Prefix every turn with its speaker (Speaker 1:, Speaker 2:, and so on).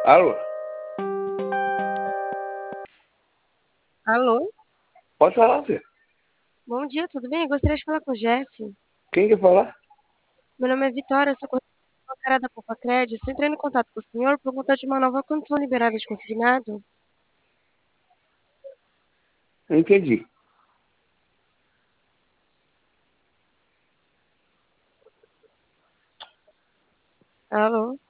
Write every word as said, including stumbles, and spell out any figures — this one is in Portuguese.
Speaker 1: Alô?
Speaker 2: Alô?
Speaker 1: Pode falar, filho.
Speaker 2: Bom dia, tudo bem? Eu gostaria de falar com o Jeff.
Speaker 1: Quem quer falar?
Speaker 2: Meu nome é Vitória, sou corretora da Poupa Crédito. Estou entrando em contato com o senhor por conta de uma nova condição liberada de consignado.
Speaker 1: Não entendi.
Speaker 2: Alô?